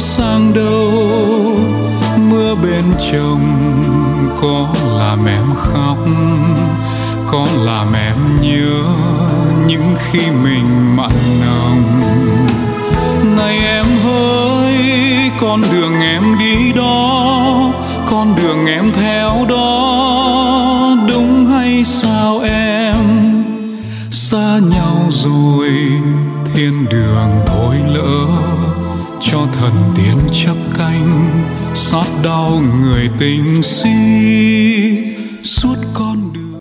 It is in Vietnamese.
sang đâu. Mưa bên chồng có làm em khóc, có làm em nhớ những khi mình mặn nồng. Này em hỡi, con đường em đi đó, con đường em theo đó, đúng hay sao em? Xa nhau rồi thiên đường thôi lỡ, cho thần tiên chấp cánh, xót đau người tình si suốt con